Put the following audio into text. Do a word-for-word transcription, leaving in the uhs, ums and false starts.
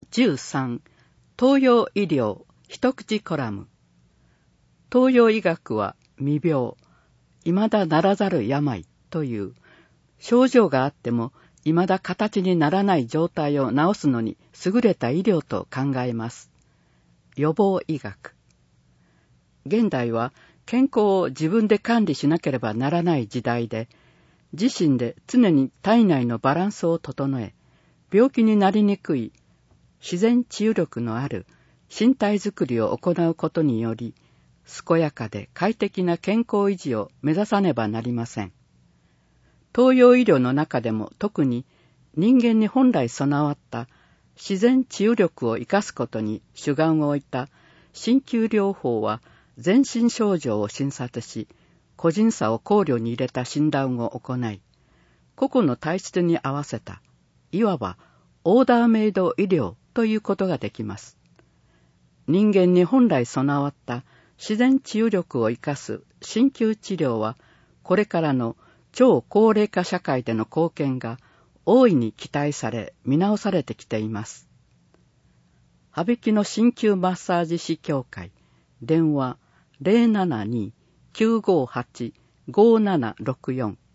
じゅうさん、東洋医療一口コラム。東洋医学は未病、未だならざる病という、症状があっても未だ形にならない状態を治すのに優れた医療と考えます。予防医学。現代は健康を自分で管理しなければならない時代で、自身で常に体内のバランスを整え、病気になりにくい自然治癒力のある身体づくりを行うことにより、健やかで快適な健康維持を目指さねばなりません。東洋医療の中でも特に人間に本来備わった自然治癒力を生かすことに主眼を置いた鍼灸療法は全身症状を診察し、個人差を考慮に入れた診断を行い、個々の体質に合わせた、いわばオーダーメイド医療ということができます。人間に本来備わった自然治癒力を生かす鍼灸治療は、これからの超高齢化社会での貢献が大いに期待され見直されてきています。羽曳の鍼灸マッサージ師協会、電話 ゼロななに きゅうごはち ごななろくよん